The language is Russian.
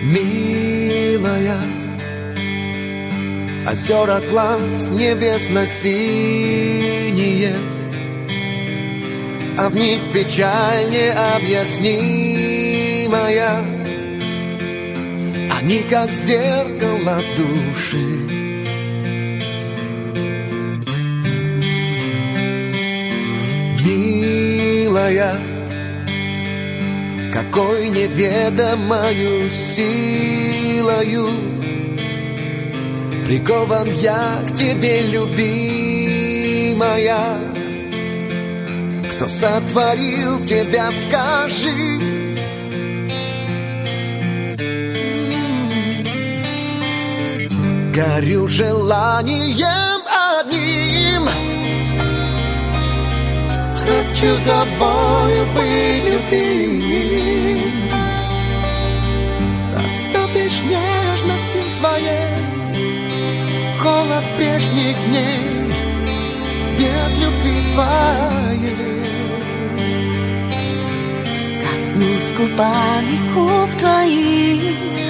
Милая, озера глаз небесно-синие, а в них печаль необъяснимая. Они как зеркало души. Милая, какой неведомою силою прикован я к тебе, любимая. Кто сотворил тебя, скажи? Горю желанием одним, хочу тобою быть любим. Растопишь нежностью своей холод прежних дней без любви твоей. Коснусь губами губ твоих,